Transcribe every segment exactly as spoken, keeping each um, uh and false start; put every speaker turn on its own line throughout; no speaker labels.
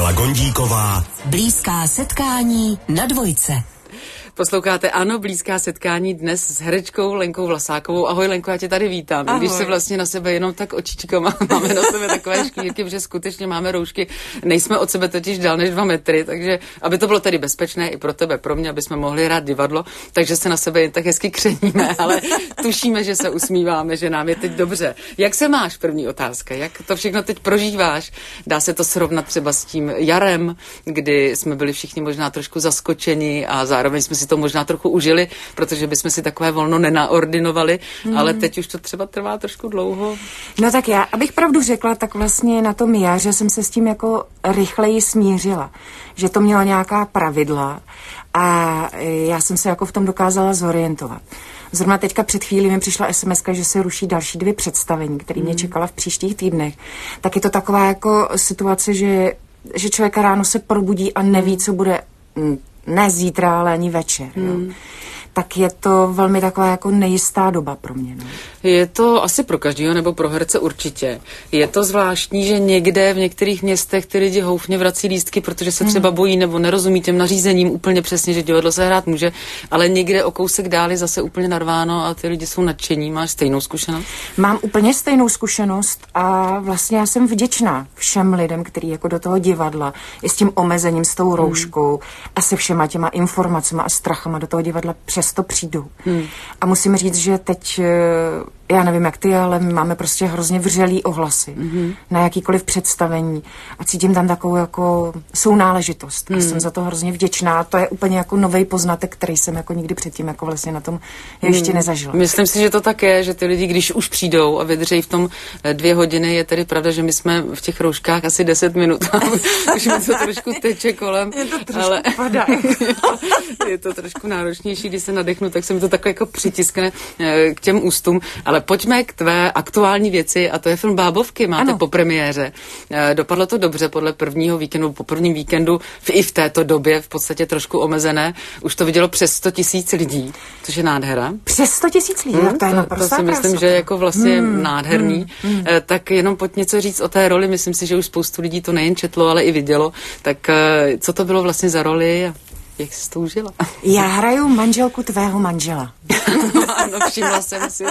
Pavla Gondíková.
Blízká setkání na Dvojce.
Posloucháte Ano, blízká setkání dnes s herečkou Lenkou Vlasákovou. Ahoj Lenko, já tě tady vítám. Ahoj. Když se vlastně na sebe jenom tak očičkama máme na sebe takové škýrky, protože skutečně máme roušky, nejsme od sebe totiž dál než dva metry, takže aby to bylo tedy bezpečné i pro tebe, pro mě, aby jsme mohli hrát divadlo, takže se na sebe jen tak hezky křeníme, ale tušíme, že se usmíváme, že nám je teď dobře. Jak se máš, první otázka, jak to všechno teď prožíváš? Dá se to srovnat třeba s tím jarem, kdy jsme byli všichni možná trošku zaskočeni a zároveň jsme si to možná trochu užili, protože bychom si takové volno nenaordinovali, mm. ale teď už to třeba trvá trošku dlouho.
No tak já, abych pravdu řekla, tak vlastně na tom jaře jsem se s tím jako rychleji smířila, že to mělo nějaká pravidla a já jsem se jako v tom dokázala zorientovat. Zrovna teďka před chvílí mi přišla es em eska, že se ruší další dvě představení, které mě čekala v příštích týdnech. Tak je to taková jako situace, že, že člověka ráno se probudí a neví, co bude ne zítra, ale ani večer. Hmm. Jo. Tak je to velmi taková jako nejistá doba pro mě. No.
Je to asi pro každého, nebo pro herce určitě. Je to zvláštní, že někde v některých městech ty lidi houfně vrací lístky, protože se třeba bojí nebo nerozumí těm nařízením úplně přesně, že divadlo se hrát může, ale někde o kousek dál je zase úplně narváno a ty lidi jsou nadšení. Máš stejnou zkušenost?
Mám úplně stejnou zkušenost a vlastně já jsem vděčná všem lidem, kteří jako do toho divadla i s tím omezením, s tou rouškou hmm. a se všema těma informacemi a strachama do toho divadla přesto přijdou. Hmm. A musím říct, že teď, já nevím jak ty, ale my máme prostě hrozně vřelý ohlasy mm-hmm. na jakýkoliv představení a cítím tam takovou jako sounáležitost. Mm. A jsem za to hrozně vděčná. To je úplně jako novej poznatek, který jsem jako nikdy předtím jako vlastně na tom ještě mm. nezažila.
Myslím si, že to tak je, že ty lidi, když už přijdou a vydržejí v tom dvě hodiny, je tedy pravda, že my jsme v těch rouškách asi deset minut. Už mi to trošku teče kolem.
Je to trošku
ale
padá.
je, to, je to trošku náročnější, když se nadechnu, tak se mi to takhle jako přitiskne k těm ústům. Ale pojďme k tvé aktuální věci a to je film Bábovky, máte ano. po premiéře. Dopadlo to dobře podle prvního víkendu, po prvním víkendu, i v této době v podstatě trošku omezené. Už to vidělo přes sto tisíc lidí, což je nádhera.
Přes sto tisíc lidí? Hmm, to je naprosto.
To si myslím, že je jako vlastně hmm, nádherný. Hmm, hmm. Tak jenom pojď něco říct o té roli. Myslím si, že už spoustu lidí to nejen četlo, ale i vidělo. Tak co to bylo vlastně za roli? Jak jsi to užila?
Já hraju manželku tvého manžela.
Ano, všimla jsem si.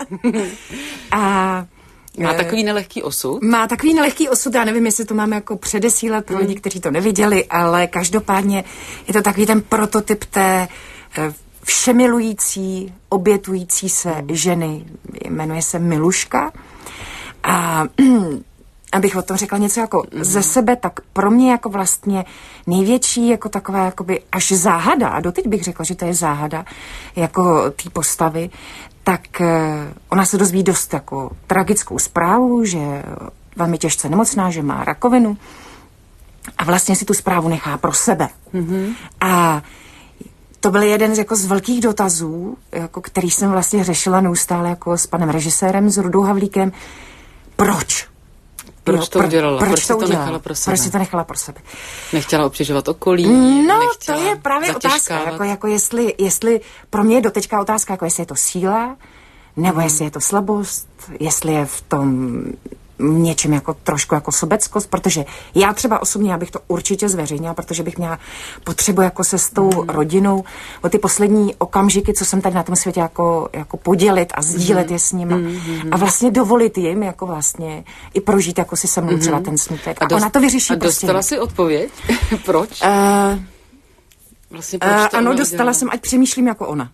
A
má takový nelehký osud?
Má takový nelehký osud, já nevím, jestli to máme jako předesílat pro lidi, kteří to neviděli, ale každopádně je to takový ten prototyp té všemilující, obětující se ženy. Jmenuje se Miluška. A abych o tom řekla něco jako mm. ze sebe, tak pro mě jako vlastně největší jako taková jakoby až záhada, a doteď bych řekla, že to je záhada jako té postavy, tak uh, ona se dozví dost jako tragickou zprávu, že velmi těžce nemocná, že má rakovinu a vlastně si tu zprávu nechá pro sebe. Mm-hmm. A to byl jeden z, jako z velkých dotazů, jako který jsem vlastně řešila neustále jako s panem režisérem, s Rudou Havlíkem. Proč?
Proč to udělala?
Proč,
proč
to
to
udělala?
nechala pro sebe?
Proč si to nechala pro sebe?
Nechtěla obtěžovat okolí?
No, to je právě otázka. Jako, jako jestli, jestli, pro mě je doteďka otázka, jako jestli je to síla, nebo hmm. jestli je to slabost, jestli je v tom něčem jako trošku jako sobeckost, protože já třeba osobně, já bych to určitě zveřejnila, protože bych měla potřebu jako se s tou mm. rodinou o ty poslední okamžiky, co jsem tady na tom světě jako, jako podělit a sdílet mm. je s nimi mm. a vlastně dovolit jim jako vlastně i prožít jako si se mnou mm. třeba ten smutek. A, a dost, ona to vyřeší.
A dostala
prostě
si odpověď? Proč?
Uh,
vlastně proč
uh, ano, dostala udělala? Jsem, ať přemýšlím jako ona.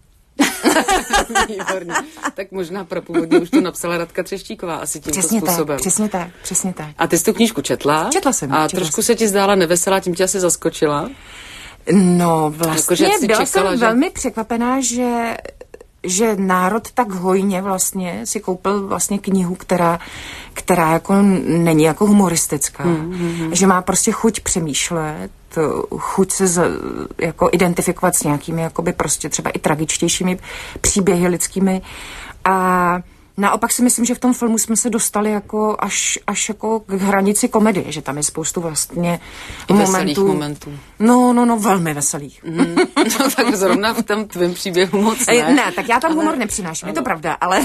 Výborně. Tak možná pro původně už to napsala Radka Třeštíková asi tímto
přesně
způsobem.
Tak, přesně tak, přesně tak.
A ty jsi tu knížku četla?
Četla jsem.
A
četla
trošku
jsem.
se ti zdála neveselá, tím tě asi zaskočila?
No vlastně
jako,
byla
čekala,
jsem
že...
velmi překvapená, že že národ tak hojně vlastně si koupil vlastně knihu, která, která jako není jako humoristická. Hmm, hmm. Že má prostě chuť přemýšlet, chuť se z, jako identifikovat s nějakými jakoby prostě třeba i tragičtějšími příběhy lidskými. A naopak si myslím, že v tom filmu jsme se dostali jako až, až jako k hranici komedie, že tam je spoustu vlastně
I
momentů.
veselých momentů.
No, no, no, velmi veselých.
Mm. No tak zrovna v tom tvém příběhu moc ne.
Ne, tak já tam humor ale... nepřináším, ano. Je to pravda, ale...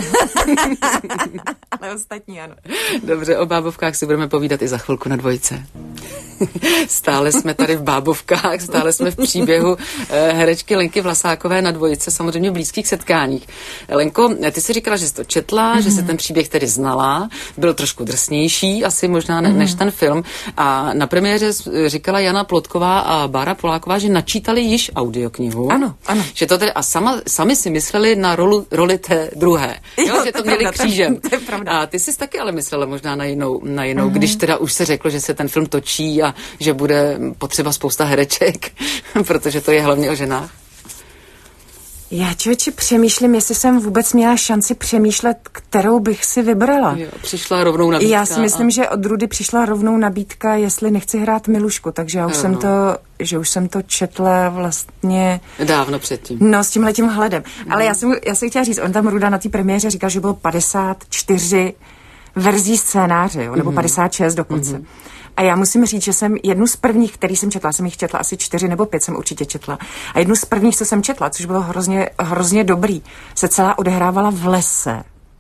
ale ostatní ano.
Dobře, o Bábovkách si budeme povídat i za chvilku na Dvojce. Stále jsme tady v bábovkách, stále jsme v příběhu herečky Lenky Vlasákové na Dvojce, samozřejmě v blízkých setkáních. Lenko, ty jsi říkala, že jsi to četla, mm. že jsi ten příběh tedy znala, byl trošku drsnější asi možná ne, mm. než ten film. A na premiéře říkala Jana Plotková a Bára Poláková, že načítali již audioknihu.
Ano, ano.
Že to tedy, a sama, sami si mysleli na rolu, roli té druhé. Jo, jo, že to, to měli pravda, křížem. To je, to je pravda. A ty jsi taky ale myslela možná na jinou, na jinou, mm. když teda už se řeklo, že se ten film točí a že bude potřeba spousta hereček, protože to je hlavně o ženách.
Já člověče přemýšlím, jestli jsem vůbec měla šanci přemýšlet, kterou bych si vybrala.
Jo, přišla rovnou nabídka.
Já si myslím, a... že od Rudy přišla rovnou nabídka, jestli nechci hrát Milušku, takže já už, jsem to, že už jsem to četla vlastně...
Dávno předtím.
No, s tímhletím hledem. Mm. Ale já jsem, já jsem chtěla říct, on tam Ruda na té premiéře říkal, že bylo padesát čtyři verzí scénáře, jo, nebo mm. padesát šest dokonce. Mm. A já musím říct, že jsem jednu z prvních, který jsem četla, jsem jich četla asi čtyři nebo pět jsem určitě četla. A jednu z prvních, co jsem četla, což bylo hrozně, hrozně dobrý, se celá odehrávala v lese.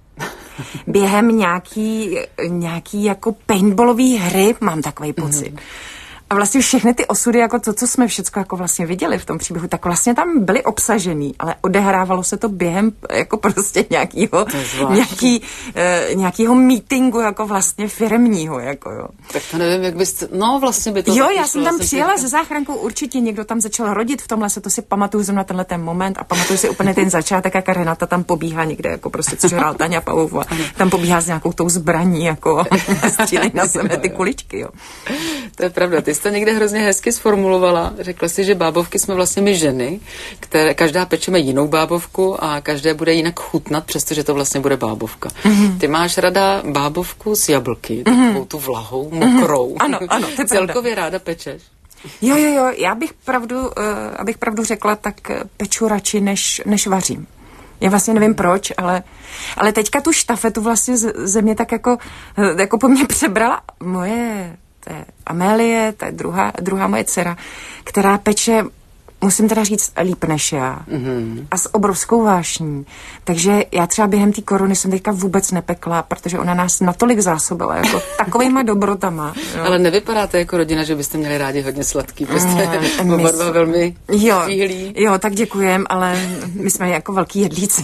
Během nějaký, nějaký jako paintballový hry, mám takový pocit. Mm-hmm. A vlastně všechny ty osudy, jako to, co jsme všechno jako vlastně viděli v tom příběhu, tak vlastně tam byly obsažený, ale odehrávalo se to během jako prostě nějakýho, nějaký, uh, nějakýho meetingu jako vlastně firemního, jako jo.
Tak to nevím, jak byste, no vlastně by to...
Jo, já jsem tam přijela se záchrankou, určitě někdo tam začal rodit v tomhle, se to si pamatuju na tenhle ten moment a pamatuju si úplně ten začátek, jak Renata tam pobíhá někde, jako prostě, což hrál Taňa Pavlová, tam pobíhá s nějakou tou zbraní, jako a střílej na sebe ty kuličky, jo.
To je pravda, ty jsi to někde hrozně hezky sformulovala. Řekla si, že bábovky jsme vlastně my ženy, které každá pečeme jinou bábovku a každé bude jinak chutnat, přestože to vlastně bude bábovka. Mm-hmm. Ty máš ráda bábovku s jablky, mm-hmm. takovou tu vlahou, mokrou.
Mm-hmm. Ano, ano, to je
celkově ráda pečeš.
Jo, jo, jo, já bych pravdu, uh, abych pravdu řekla, tak peču radši, než, než vařím. Já vlastně nevím proč, ale, ale teďka tu štafetu vlastně ze mě tak jako, jako po mně přebrala moje... To je Amélie, to je druhá, druhá moje dcera, která peče, musím teda říct, líp než já. Mm-hmm. A s obrovskou vášní. Takže já třeba během té korony jsem teďka vůbec nepekla, protože ona nás natolik zásobila, jako takovejma dobrotama. Jo.
Ale nevypadáte jako rodina, že byste měli rádi hodně sladký, prostě mm, oba dva velmi štíhlí.
Jo, tak děkujem, ale my jsme jako velký jedlíci.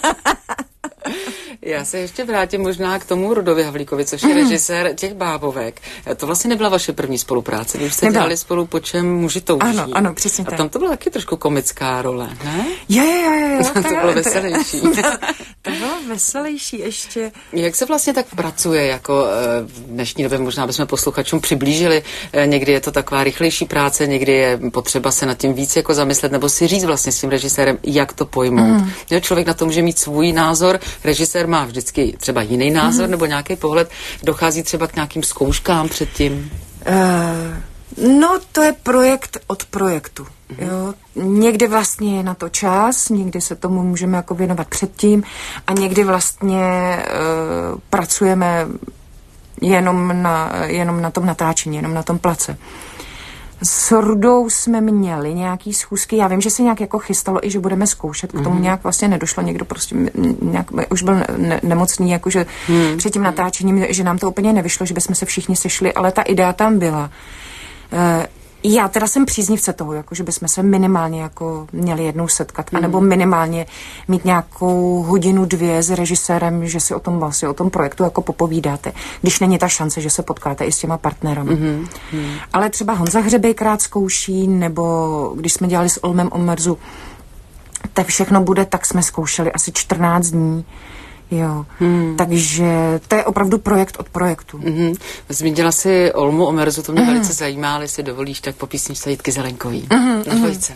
Já se ještě vrátím možná k tomu Rudovi Havlíkovi, což je mm. režisér těch bábovek. To vlastně nebyla vaše první spolupráce, když jste nebyla. Dělali spolu Po čem muži touží.
Ano, ano, přesně
tak.
tak.
A tam to byla taky trošku komická role, ne?
Jo, jo, jo. jo
to, to bylo veselější.
To, to bylo veselější ještě.
Jak se vlastně tak pracuje, jako v dnešní době možná bychom posluchačům přiblížili, někdy je to taková rychlejší práce, někdy je potřeba se nad tím víc jako zamyslet, nebo si říct vlastně s tím režisérem, jak to pojmout. Mm. Jo, člověk na to může mít svůj názor, režisér má vždycky třeba jiný názor mm. nebo nějaký pohled, dochází třeba k nějakým zkouškám předtím?
Uh, no, to je projekt od projektu. Mm. Jo. Někdy vlastně je na to čas, někdy se tomu můžeme jako věnovat předtím a někdy vlastně uh, pracujeme jenom na, jenom na tom natáčení, jenom na tom place. S Rudou jsme měli nějaký schůzky, já vím, že se nějak jako chystalo i, že budeme zkoušet, k tomu mm. nějak vlastně nedošlo, někdo prostě nějak, už byl ne, nemocný, jakože mm. před tím natáčením, že nám to úplně nevyšlo, že bychom se všichni sešli, ale ta idea tam byla. E, já teda jsem příznivce toho, jako, že bychom se minimálně jako měli jednou setkat, mm. anebo minimálně mít nějakou hodinu, dvě s režisérem, že si o tom vlastně, o tom projektu jako popovídáte, když není ta šance, že se potkáte i s těma partnerami. Mm. Mm. Ale třeba Honza Hřebejkrát zkouší, nebo když jsme dělali s Olmem Omerzu, tak všechno bude, tak jsme zkoušeli asi čtrnáct dní. Jo, hmm. takže to je opravdu projekt od projektu.
Mm-hmm. Zmínila si Olmu Omerzu, to mě mm. velice zajímá, ale jestli dovolíš, tak po písničce Jitky Zelenkový. Mm-hmm. Na Dvojce.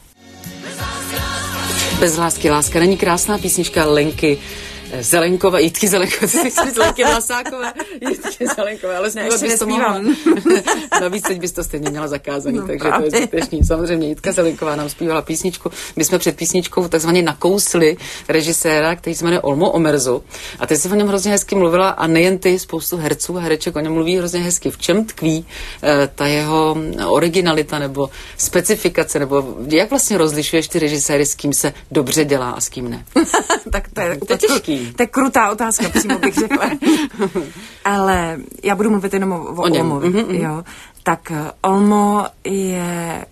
Bez lásky láska není krásná písnička Lenky Zelenkové, Jitky Zelenkové, Lenky Vlasákové, Jitky Zelenkové, ale zpívat bys to mohla. Navíc teď bys to stejně měla zakázaný, no, takže právě. To je zbytečný. Samozřejmě Jitka Zelenková nám zpívala písničku. My jsme před písničkou takzvaně nakousli režiséra, který se jmenuje Olmo Omerzu. A ty jsi o něm hrozně hezky mluvila a nejen ty, spoustu herců a hereček o něm mluví hrozně hezky. V čem tkví e, ta jeho originalita nebo specifikace, nebo jak vlastně rozlišuješ ty režiséry, s kým se dobře dělá a s kým ne?
Tak to je,
to je těžký.
To je krutá otázka, přímo bych řekla. Ale já budu mluvit jenom o, o Olmovi. Mm-hmm. Jo. tak Olmo je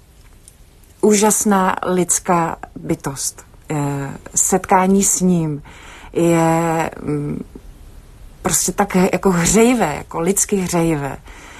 úžasná lidská bytost. Setkání s ním je prostě tak jako hřejivé, jako lidsky hřejivé,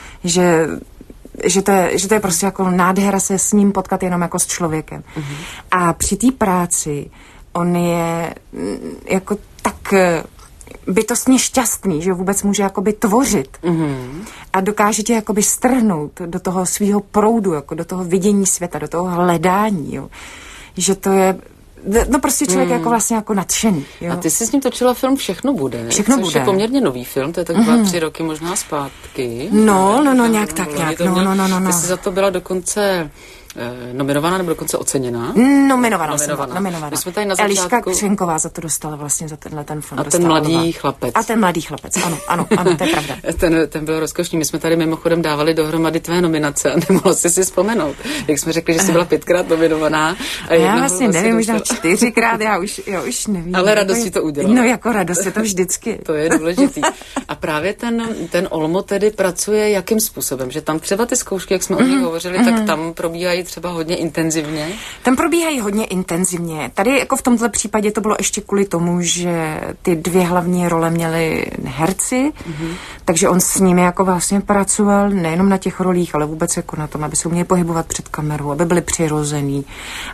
že, že, to je, že to je prostě jako nádhera se s ním potkat jenom jako s člověkem. Mm-hmm. A při té práci on je jako tak bytostně šťastný, že vůbec může jakoby tvořit mm-hmm. a dokáže tě jakoby strhnout do toho svýho proudu, jako do toho vidění světa, do toho hledání, jo. Že to je no prostě člověk mm. jako vlastně jako nadšený. Jo.
A ty jsi s ním točila film Všechno bude.
Všechno
což
bude.
je poměrně nový film, to je tak dva, mm. tři roky možná zpátky.
No, no, no, nějak tak, nějak, no, no, no, no.
Ty jsi za to byla dokonce eh, nominovaná nebo dokonce oceněná?
Nominovaná jsem byla, nominovaná.
My jsme tady na začátku...
Eliška Křenková za to dostala vlastně, za tenhle ten film.
A ten mladý nova. chlapec.
A ten mladý chlapec, ano, ano, ano, to je pravda.
ten, ten byl rozkošný. My jsme tady mimochodem dávali dohromady tvé nominace a nemohla jsi si vzpomenout. Jak jsme řekli, že jsi byla pětkrát nominovaná. A
já vlastně nevím, možná čtyřikrát, já už, já už nevím.
Ale radost si to udělala.
No jako radost je to vždycky.
To je důležitý. A právě ten, ten Olmo tedy pracuje jakým způsobem? Že tam třeba ty zkoušky, jak jsme mm-hmm. o nich hovořili, mm-hmm. tak tam probíhají třeba hodně intenzivně?
Tam probíhají hodně intenzivně. Tady jako v tomto případě to bylo ještě kvůli tomu, že ty dvě hlavní role měly herci, mm-hmm. takže on s nimi jako vlastně pracoval nejenom na těch rolích, ale vůbec jako na tom, aby se uměli pohybovat před kamerou, aby byli přirozený.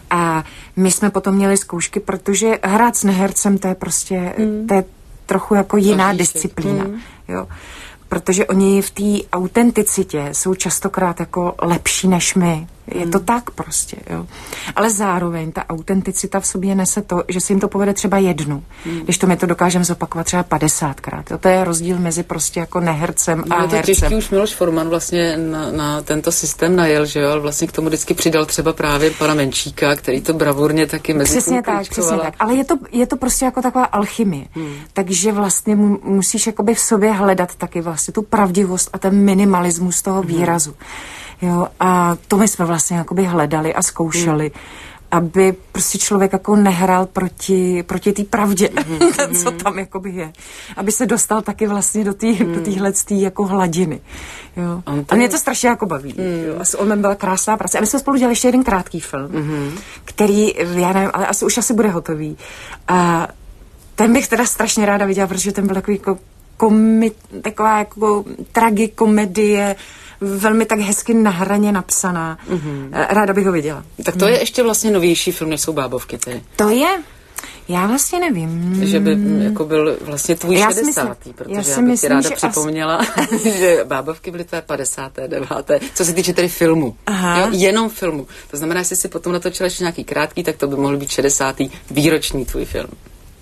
A my jsme potom měli zkoušky, protože hrát s nehercem, to je prostě, mm. to je trochu jako jiná disciplína, mm. jo. Protože oni v té autenticitě jsou častokrát jako lepší než my. Je to tak prostě, jo. Ale zároveň ta autenticita v sobě nese to, že si jim to povede třeba jednu. Hmm. Když to my to dokážeme zopakovat třeba padesátkrát. Jo. To je rozdíl mezi prostě jako nehercem a hercem.
No, to těžký už Miloš Forman vlastně na, na tento systém najel, že jo, ale vlastně k tomu vždycky přidal třeba právě pana Menčíka, který to bravurně taky mezi
Přesně tak, přesně tak. Ale je to, je to prostě jako taková alchymie. Hmm. Takže vlastně mu, musíš jakoby v sobě hledat taky vlastně tu pravdivost a ten minimalismus toho výrazu. Hmm. Jo, a to my jsme vlastně jakoby hledali a zkoušeli, mm. aby prostě člověk jako nehrál proti, proti té pravdě, mm. co tam jakoby je. Aby se dostal taky vlastně do té mm. do téhletý jako hladiny. Jo. A mě to strašně jako baví. Mm. Jo. A s Olmem byla krásná práce. A my jsme spolu dělali ještě jeden krátký film, mm. který, já nevím, ale asi, už asi bude hotový. A ten bych teda strašně ráda viděla, protože ten byl takový jako komi, taková jako tragikomedie, velmi tak hezky na hraně napsaná. Mm-hmm. Ráda bych ho viděla.
Tak to je mm. ještě vlastně novější film, než jsou Bábovky, tedy.
To je? Já vlastně nevím.
Že by jako byl vlastně tvůj já šedesátý, myslím, protože já, já bych myslím, ti ráda připomněla, as... že Bábovky byly tvé padesáté deváté Co se týče tedy filmu. Jo, jenom filmu. To znamená, jestli si potom natočila ještě nějaký krátký, tak to by mohl být šedesátý výroční tvůj film.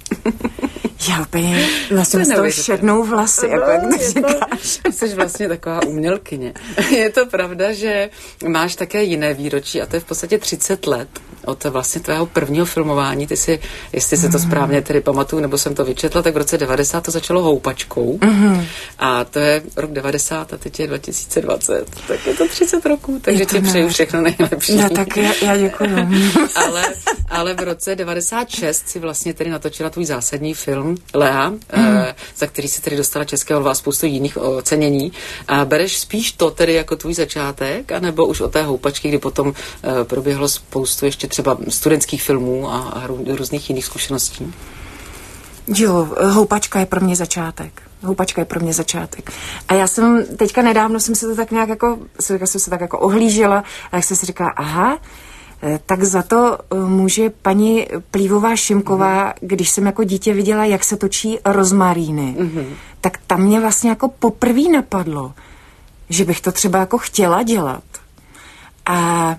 Já úplně vlastně z toho šednou vlasy, jako jak to říkáš.
Jsi vlastně taková umělkyně. Je to pravda, že máš také jiné výročí a to je v podstatě třicet let od vlastně tvého prvního filmování. Ty si, jestli se to správně tedy pamatuju, nebo jsem to vyčetla, tak v roce devadesát to začalo Houpačkou. Mm-hmm. A to je rok devadesát a teď je dva tisíce dvacet Tak je to třicet roků, takže ti přeju všechno nejlepší.
No tak já, já děkuju.
ale, ale v roce devadesát šest si vlastně tedy natočila tvůj zásadní film Lea, mm. eh, za který si tedy dostala Českého lva a spoustu jiných ocenění. A bereš spíš to tedy jako tvůj začátek, anebo už od té Houpačky, kdy potom eh, proběhlo spoustu ještě třeba studentských filmů a, a různých jiných zkušeností?
Jo, Houpačka je pro mě začátek. Houpačka je pro mě začátek. A já jsem teďka nedávno jsem se to tak nějak jako, jsem se tak jako ohlížela a jak jsem si říkala, aha, tak za to může paní Plívová Šimková, mm-hmm. když jsem jako dítě viděla, jak se točí rozmaríny, mm-hmm. tak tam mě vlastně jako poprvé napadlo, že bych to třeba jako chtěla dělat. A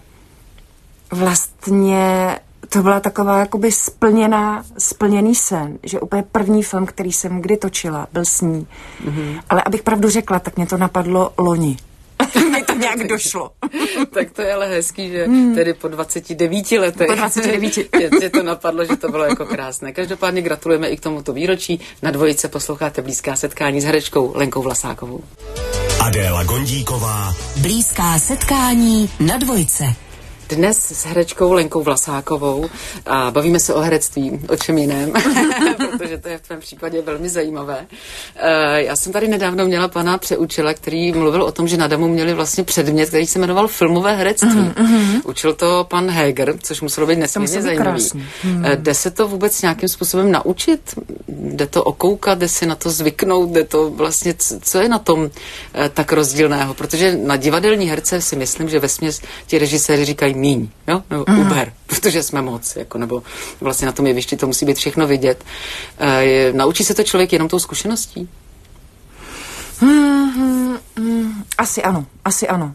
vlastně to byla taková jakoby splněná, splněný sen, že úplně první film, který jsem kdy točila, byl s ní. Mm-hmm. Ale abych pravdu řekla, tak mě to napadlo loni. Mi to nějak došlo.
Tak to je ale hezký, že hmm. tedy po dvaceti devíti letech
po dvaceti devíti
je to napadlo, že to bylo jako krásné. Každopádně gratulujeme i k tomuto výročí. Na Dvojice posloucháte Blízká setkání s herečkou Lenkou Vlasákovou.
Adéla Gondíková. Blízká setkání na Dvojce.
Dnes s herečkou Lenkou Vlasákovou a bavíme se o herectví, o čem jiném, protože to je v tvém případě velmi zajímavé. Já jsem tady nedávno měla pana Přeučila, který mluvil o tom, že na Damu měli vlastně předmět, který se jmenoval filmové herectví. Mm-hmm. Učil to pan Heger, což muselo být nesmírně zajímavý. Mm. Jde se to vůbec nějakým způsobem naučit? Jde to okoukat, jde si na to zvyknout, jde to vlastně, co je na tom tak rozdílného? Protože na divadelní herce si myslím, že vesměs ti režiséři říkají míň, jo? Nebo mm. uber, protože jsme moc, jako, nebo vlastně na tom jevišti to musí být všechno vidět. E, naučí se to člověk jenom tou zkušeností?
Hmm, hmm, hmm. Asi ano, asi ano.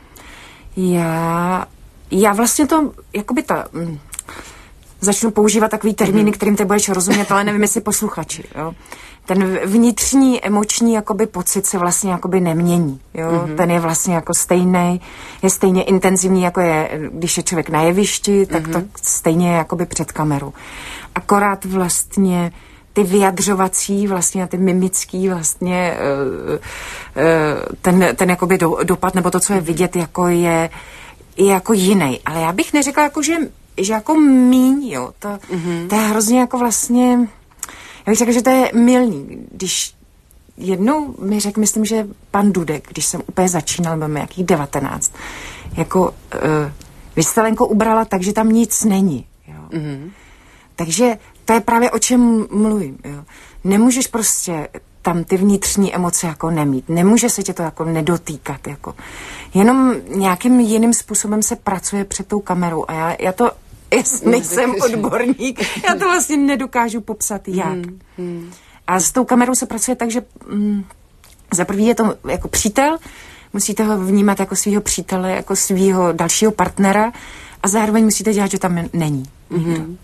Já, já vlastně to, jakoby ta... Mm, začnu používat takový termíny, kterým ty budeš rozumět, ale nevím, jestli posluchači, jo. Ten vnitřní emoční jakoby pocit se vlastně jakoby nemění, jo. Mm-hmm. Ten je vlastně jako stejný, je stejně intenzivní, jako je, když je člověk na jevišti, tak mm-hmm. to stejně je jakoby před kamerou. Akorát vlastně ty vyjadřovací, vlastně ty mimický vlastně ten, ten jakoby do, dopad, nebo to, co je vidět, jako je, je jako jiný. Ale já bych neřekla, jako, že že jako míň, jo, to, mm-hmm. to je hrozně jako vlastně, já bych řekla, že to je mylný. Když jednou mi řekl, myslím, že pan Dudek, když jsem úplně začínal, byl mi jakých devatenáct, jako, uh, vy jste, Lenko, ubrala tak, že tam nic není, jo. Mm-hmm. Takže to je právě o čem mluvím, jo. Nemůžeš prostě tam ty vnitřní emoce jako nemít. Nemůže se tě to jako nedotýkat, jako. Jenom nějakým jiným způsobem se pracuje před tou kamerou a já, já to Já nejsem odborník, já to vlastně nedokážu popsat, jak. Hmm, hmm. A s tou kamerou se pracuje tak, že mm, za prvý je to jako přítel, musíte ho vnímat jako svýho přítele, jako svýho dalšího partnera a zároveň musíte dělat, že tam není. Hmm.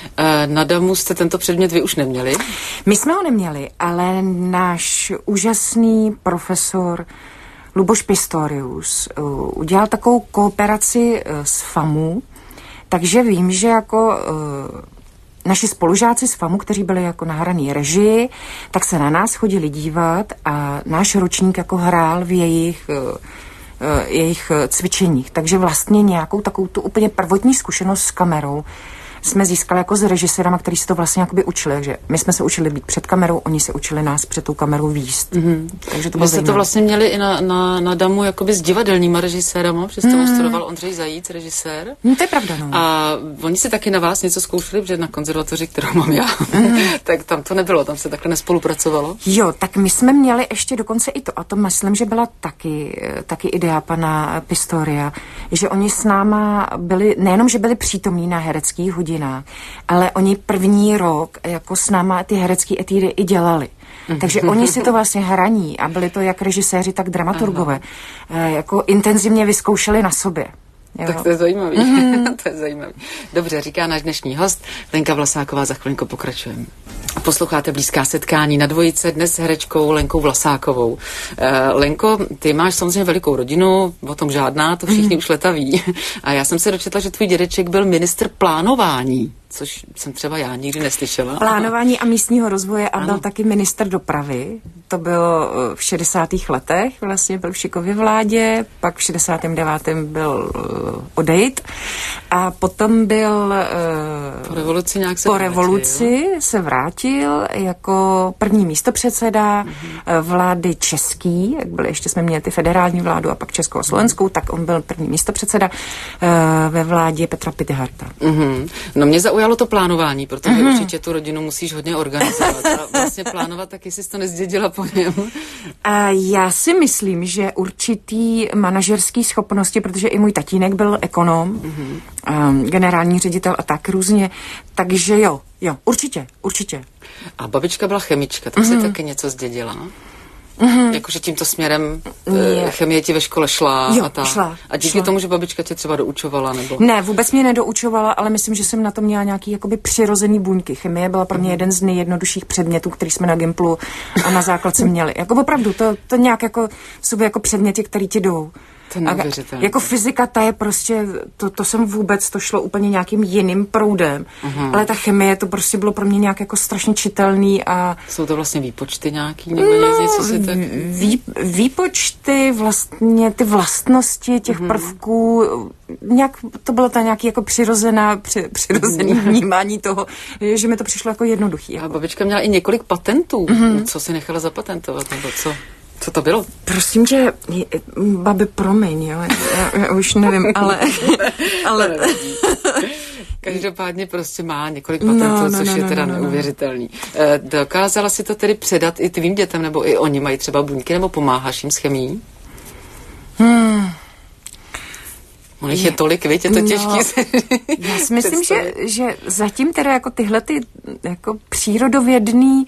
Na Damu jste tento předmět vy už neměli?
My jsme ho neměli, ale náš úžasný profesor Luboš Pistorius uh, udělal takovou kooperaci uh, s FAMU. Takže vím, že jako uh, naši spolužáci z FAMu, kteří byli jako na hraný režii, tak se na nás chodili dívat a náš ročník jako hrál v jejich, uh, uh, jejich cvičeních. Takže vlastně nějakou takovou tu úplně prvotní zkušenost s kamerou jsme získali jako s režisérama, kteří se to vlastně jakoby učili. Takže my jsme se učili být před kamerou, oni se učili nás před tou kamerou výst. Mm-hmm. Takže to
Vy jste to vlastně měli i na, na, na Damu jakoby s divadelníma režisérama, přes toho mm. studoval Ondřej Zajíc, režisér.
No, to je pravda, no.
A oni si taky na vás něco zkoušeli, protože na konzervatoři, kterou mám já, mm. tak tam to nebylo, tam se takhle nespolupracovalo.
Jo, tak my jsme měli ještě dokonce i to, a to myslím, že byla taky, taky idea pana Pistoria, že oni s náma byli, nejenom, že byli přítomní na hereckých hodinách, ale oni první rok jako s náma ty herecký etídy i dělali. Takže oni si to vlastně hraní a byli to jak režiséři, tak dramaturgové. Aha. Jako intenzivně vyzkoušeli na sobě. Jo.
Tak to je zajímavý. Mm-hmm. To je zajímavý. Dobře, říká náš dnešní host Lenka Vlasáková, za chvilinku pokračujeme. Posloucháte Blízká setkání na Dvojice, dnes s herečkou Lenkou Vlasákovou. Uh, Lenko, ty máš samozřejmě velikou rodinu, o tom žádná, to všichni mm. už leta ví. A já jsem se dočetla, že tvůj dědeček byl ministr plánování, což jsem třeba já nikdy neslyšela.
Plánování a místního rozvoje a ano. Byl taky ministr dopravy. To bylo v šedesátých letech, vlastně byl v Šikově vládě, pak v šedesátém devátém byl uh, odejít a potom byl uh,
po revoluci nějak se
po
vrátil,
revoluci se vrátil jako první místopředseda mm-hmm. vlády český, jak byly, ještě jsme měli ty federální vládu a pak českou a slovenskou, mm-hmm. tak on byl první místopředseda uh, ve vládě Petra Pidharta.
Mm-hmm. No mě zaujalo to plánování, protože mm-hmm. určitě tu rodinu musíš hodně organizovat a vlastně plánovat, tak jestli jsi to nezdědila po něm.
A já si myslím, že určitý manažerský schopnosti, protože i můj tatínek byl ekonom, mm-hmm. um, generální ředitel a tak různě, takže jo, jo, určitě, určitě.
A babička byla chemička, tak mm-hmm. si taky něco zdědila? Mm-hmm. Jakože tímto směrem e, chemie ti ve škole šla
jo,
a ta.
Šla,
a díky
šla.
tomu, že babička tě třeba doučovala, nebo?
Ne, vůbec mě nedoučovala, ale myslím, že jsem na to měla nějaký jakoby přirozený buňky. Chemie byla pro mě mm-hmm. jeden z nejjednodušších předmětů, který jsme na Gimplu a na základce měli. Jako opravdu, to, to nějak jako jsou jako předměty, které ti jdou.
To neuvěřitelné.
Jako fyzika, ta je prostě, to, to jsem vůbec, to šlo úplně nějakým jiným proudem. Uh-huh. Ale ta chemie, to prostě bylo pro mě nějak jako strašně čitelný a...
Jsou to vlastně výpočty nějaký? Nebo no, něco si tak...
Vý, výpočty, vlastně ty vlastnosti těch uh-huh. prvků, nějak, to bylo ta nějaký jako přirozená, při, přirozený vnímání toho, že mi to přišlo jako jednoduchý. Jako.
A babička měla i několik patentů. Uh-huh. Co si nechala zapatentovat, nebo co? Co to bylo?
Prosím tě, babi, promiň, jo, já, já už nevím, ale... ale...
Každopádně prostě má několik patentů, no, no, což no, je teda no, no, neuvěřitelný. E, dokázala si to tedy předat i tvým dětem, nebo i oni mají třeba buňky, nebo pomáháš jim s chemií? Hmm. On jich je, je tolik, víte, je to no, těžký.
Já si myslím, že, že zatím teda jako tyhle ty jako přírodovědný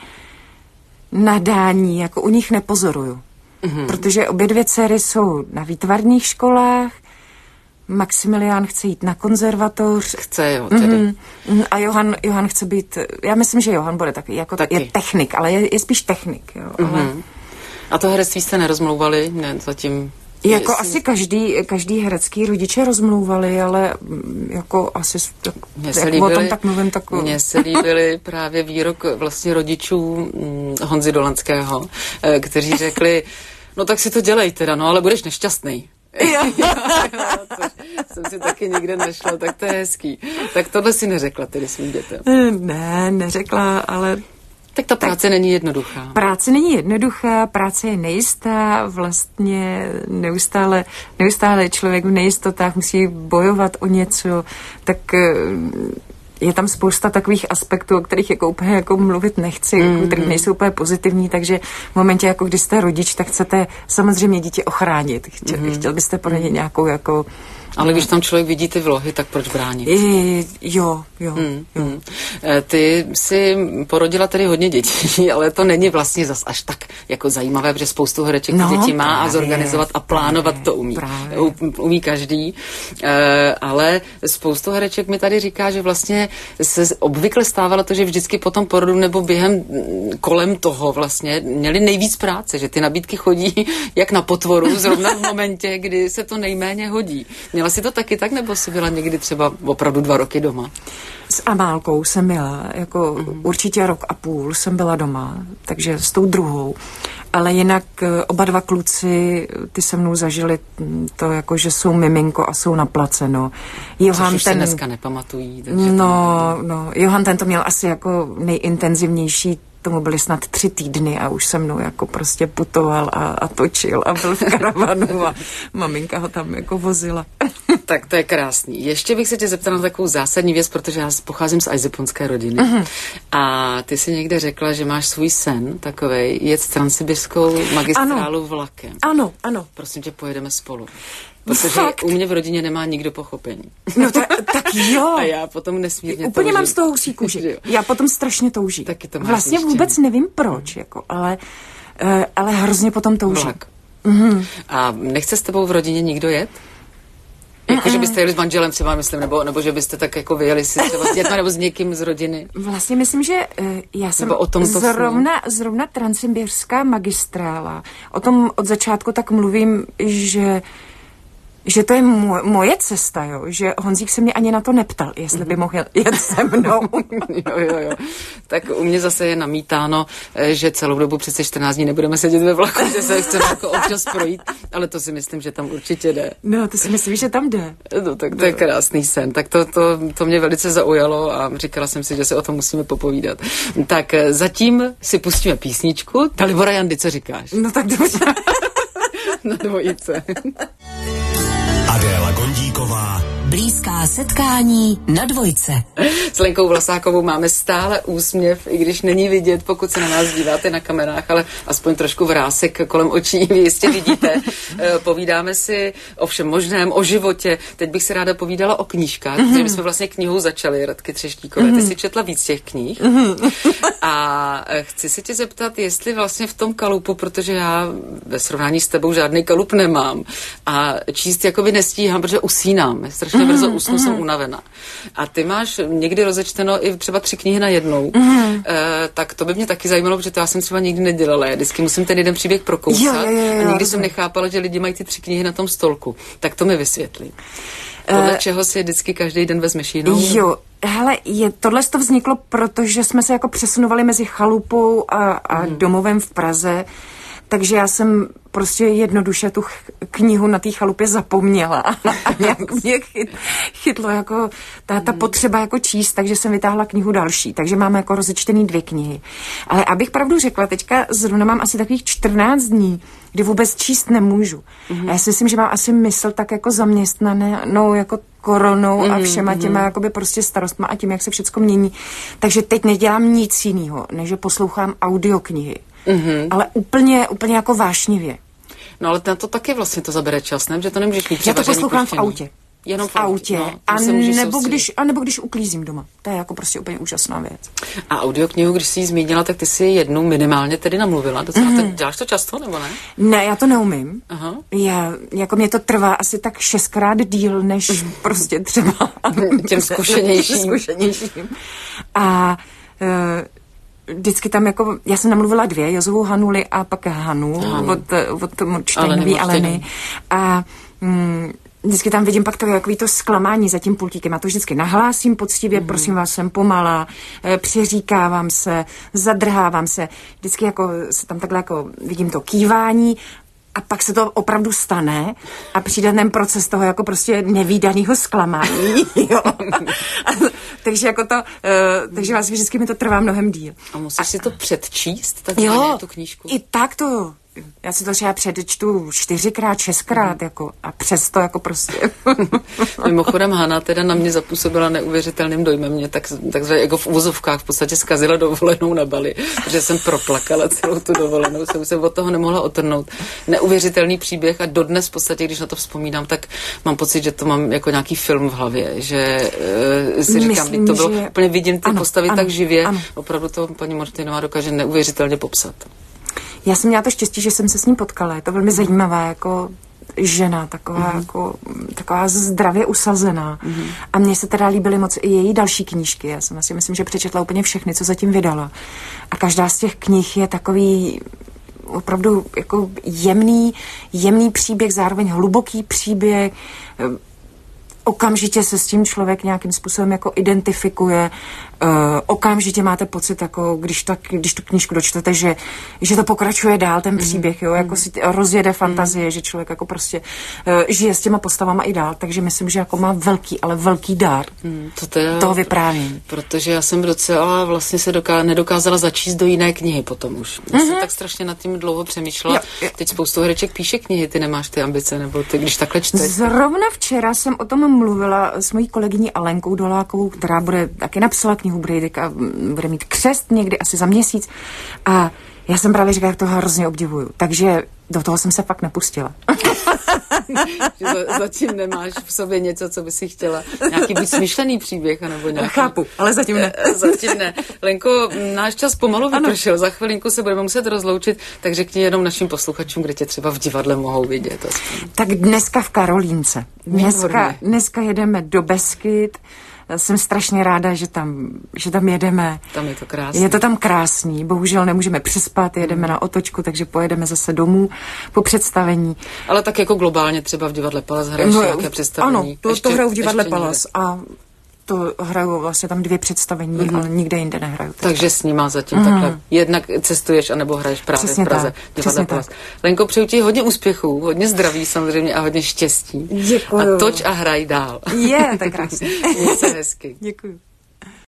nadání, jako u nich nepozoruju. Mm-hmm. Protože obě dvě dcery jsou na výtvarných školách, Maximilián chce jít na konzervatoř.
Chce, jo, tedy.
Mm-hmm. A Johan, Johan chce být, já myslím, že Johan bude taky, jako taky. Je technik, ale je, je spíš technik. Jo, mm-hmm. ale...
A to herectví jste nerozmlouvali? Ne, zatím...
Jako jestli... asi každý, každý herecký rodiče rozmlouvali, ale jako asi tak,
jak líbili, o tom tak mluvím. Tak... Mně se líbily právě výrok vlastně rodičů Honzy Dolanského, kteří řekli, no tak si to dělej teda, no ale budeš nešťastný. Jo. Jo, to jsem si taky někde našla, tak to je hezký. Tak tohle si neřekla tedy svým dětem.
Ne, neřekla, ale...
Tak ta práce tak není jednoduchá.
Práce není jednoduchá, práce je nejistá, vlastně neustále, neustále člověk v nejistotách musí bojovat o něco, tak je tam spousta takových aspektů, o kterých jako úplně jako mluvit nechci, mm-hmm. které nejsou úplně pozitivní, takže v momentě, jako když jste rodič, tak chcete samozřejmě dítě ochránit. Chtěl, mm-hmm. chtěl byste pro ně nějakou jako...
Ale když tam člověk vidí ty vlohy, tak proč bránit?
Jo, jo.
Hmm, jo. Hmm. Ty jsi porodila tedy hodně dětí, ale to není vlastně zas až tak jako zajímavé, protože spoustu hereček no, dětí má právě, a zorganizovat a plánovat právě, to umí. Právě. Umí každý. Ale spoustu hereček mi tady říká, že vlastně se obvykle stávalo to, že vždycky po tom porodu nebo během kolem toho vlastně měli nejvíc práce, že ty nabídky chodí jak na potvoru, zrovna v momentě, kdy se to nejméně hodí. Měla jsi to taky tak, nebo jsi byla někdy třeba opravdu dva roky doma?
S Amálkou jsem byla, jako mm-hmm. určitě rok a půl jsem byla doma, takže s tou druhou. Ale jinak oba dva kluci, ty se mnou zažili to, jako, že jsou miminko a jsou naplaceno.
Johan Což už ten... si dneska nepamatují.
No, to... no, Johan ten to měl asi jako nejintenzivnější, tomu byly snad tři týdny a už se mnou jako prostě putoval a, a točil a byl v karavanu a maminka ho tam jako vozila.
Tak to je krásný. Ještě bych se tě zeptala na takovou zásadní věc, protože já pocházím z japonské rodiny. Uh-huh. A ty si někde řekla, že máš svůj sen takovej, jet transsibirskou magistrálu ano. vlakem.
Ano, ano.
Prosím tě, pojedeme spolu. Protože Fakt? U mě v rodině nemá nikdo pochopení.
No ta, tak jo.
A já potom nesmírně
Úplně toužím. Mám z toho husí kůži. Já potom strašně toužím.
Taky to máš
Vlastně
zjištěný.
Vůbec nevím proč, jako, ale, uh, ale hrozně potom toužím.
Vlak. Mm-hmm. A nechce s tebou v rodině nikdo jet? Jako, že byste jeli s manželem třeba, myslím, nebo, nebo že byste tak jako vyjeli si třeba s dětma nebo s někým z rodiny?
Vlastně myslím, že uh, já jsem o tom zrovna, zrovna transsibirská magistrála. O tom od začátku tak mluvím, že že to je mo- moje cesta, jo, že Honzík se mě ani na to neptal, jestli by mohl jet se mnou.
jo, jo, jo. Tak u mě zase je namítáno, že celou dobu přece čtrnáct dní nebudeme sedět ve vlaku, že se chceme jako občas projít, ale to si myslím, že tam určitě jde.
No, to si myslím, že tam jde.
No, tak to je krásný sen. Tak to, to, to mě velice zaujalo a říkala jsem si, že se o tom musíme popovídat. Tak zatím si pustíme písničku. Dalibora Jandy, co říkáš?
No tak dobře.
Na dvojice.
Adéla Gondíková. Blízká setkání na dvojce.
S Lenkou Vlasákovou máme stále úsměv, i když není vidět, pokud se na nás díváte na kamerách, ale aspoň trošku vrásek kolem očí vy jistě vidíte. Povídáme si o všem možném, o životě. Teď bych si ráda povídala o knížkách, mm-hmm. protože jsme vlastně knihou začali, Radky Třeštíkové. Ty jsi četla víc těch knih. Mm-hmm. A chci se tě zeptat, jestli vlastně v tom kalupu, protože já ve srovnání s tebou žádný kalup nemám a číst jakoby nestíhám, protože usínám. Strašně brzo usnu, potom mm. jsem unavená. A ty máš někdy rozečteno i třeba tři knihy na jednou, mm. e, tak to by mě taky zajímalo, protože to já jsem třeba nikdy nedělala. Já vždycky musím ten jeden příběh prokousat jo, jo, jo, jo, a nikdy jsem nechápala, že lidi mají ty tři knihy na tom stolku. Tak to mi vysvětlí. Podle uh, čeho si vždycky každý den vezmeš jinou?
Jo, hele, je, tohle to vzniklo, protože jsme se jako přesunovali mezi chalupou a, a mm. domovem v Praze, takže já jsem prostě jednoduše tu knihu na té chalupě zapomněla a nějak mě chyt, chytlo jako ta, ta potřeba jako číst, takže jsem vytáhla knihu další, takže máme jako rozečtený dvě knihy. Ale abych pravdu řekla, teďka zrovna mám asi takových čtrnáct dní, kdy vůbec číst nemůžu. Mm-hmm. A já si myslím, že mám asi mysl tak jako zaměstnanou jako koronou mm-hmm. a všema těma jakoby prostě starostma a tím, jak se všecko mění. Takže teď nedělám nic jiného, než že poslouchám audioknihy. Mm-hmm. Ale úplně, úplně jako vášnivě.
No ale na to taky vlastně to zabere čas, ne? Že to nemůžeš mít.
Já to poslouchám v autě.
Jenom v
autě. No, a nebo když, a nebo když uklízím doma. To je jako prostě úplně úžasná věc.
A audioknihu, když jsi ji zmínila, tak ty si jednou minimálně tedy namluvila. Docela mm-hmm. Děláš to často, nebo ne?
Ne, já to neumím. Aha. Já, jako mě to trvá asi tak šestkrát díl, než prostě třeba
těm zkušenějším.
zkušenějším. A uh, vždycky tam jako, já jsem namluvila dvě, Jozovou Hanuli a pak Hanu Hanu. od, od Murčtejnový Aleny. A mm, vždycky tam vidím pak to takový to zklamání za tím pultíkem. Já to vždycky nahlásím poctivě, mm. prosím vás, jsem pomalá, e, přiříkávám se, zadrhávám se. Vždycky jako se tam takhle jako vidím to kývání a pak se to opravdu stane a přijde ten proces toho jako prostě nevídanýho zklamání. Jo. A, takže jako to, uh, takže vlastně vždycky mi to trvá mnohem díl.
A musíš a, si to předčíst, tak
jo,
tu knížku?
I tak to, já si to třeba předečtu čtyřikrát, šestkrát, mm. jako, a přesto jako prostě.
Mimochodem Hana teda na mě zapůsobila neuvěřitelným dojmem. Mě tak, takže jako v úzovkách v podstatě zkazila dovolenou na Bali, že jsem proplakala celou tu dovolenou, jsem se od toho nemohla otrhnout. Neuvěřitelný příběh a dodnes v podstatě, když na to vzpomínám, tak mám pocit, že to mám jako nějaký film v hlavě, že uh, si říkám, Myslím, to bylo, že... úplně vidím ty ano, postavy ano, tak živě, ano. Opravdu to paní Murčtejnová dokáže neuvěřitelně popsat.
Já jsem měla to štěstí, že jsem se s ním potkala. Je to velmi zajímavá jako žena, taková, mm-hmm. jako, taková zdravě usazená. Mm-hmm. A mně se teda líbily moc i její další knížky. Já jsem asi myslím, že přečetla úplně všechny, co zatím vydala. A každá z těch knih je takový opravdu jako jemný, jemný příběh, zároveň hluboký příběh. Okamžitě se s tím člověk nějakým způsobem jako identifikuje. Uh, okamžitě máte pocit, jako když, tak, když tu knížku dočtete, že, že to pokračuje dál, ten příběh, jo, jako si rozjede fantazie, mm. že člověk jako prostě uh, žije s těma postavama i dál, takže myslím, že jako má velký, ale velký dár mm, to teda, toho vyprávění.
Protože já jsem docela vlastně se doká, nedokázala začíst do jiné knihy potom už. Já mm-hmm. jsem tak strašně nad tím dlouho přemýšlela. Jo, jo. Teď spoustu hereček píše knihy, ty nemáš ty ambice, nebo ty, když takhle čteš.
Zrovna včera jsem o tom mluvila s mojí kolegyní Alenkou Dolákovou, která bude taky napsala knihu, bude, bude mít křest někdy asi za měsíc. A já jsem právě říkala, jak to hrozně obdivuju. Takže do toho jsem se fakt nepustila.
Zatím nemáš v sobě něco, co by si chtěla. Nějaký být smyšlený příběh, nebo nějaký...
Chápu, ale zatím ne.
Zatím ne. Lenko, náš čas pomalu vypršel. Ano. Za chvilinku se budeme muset rozloučit, tak řekni jenom našim posluchačům, kde tě třeba v divadle mohou vidět. Aspoň.
Tak dneska v Karolínce. Dneska, dneska jedeme do Beskyd. Jsem strašně ráda, že tam, že tam jedeme.
Tam je to krásný.
Je to tam krásný. Bohužel nemůžeme přespat, jedeme mm. na otočku, takže pojedeme zase domů po představení.
Ale tak jako globálně třeba v divadle Palas hraješ no, nějaké představení?
Ano, to, ještě, to hraju v divadle Palas a to hraju vlastně tam dvě představení, mm-hmm. ale nikde jinde nehraju. Teď.
Takže s nima zatím mm. takhle jednak cestuješ, anebo hraješ právě
Přesně
v Praze.
Tak. Divadle Palas.
Lenko, přeju ti hodně úspěchů, hodně zdraví samozřejmě a hodně štěstí.
Děkuju.
A toč a hraj dál.
Je, tak krásně.
Měj se hezky.
Děkuju.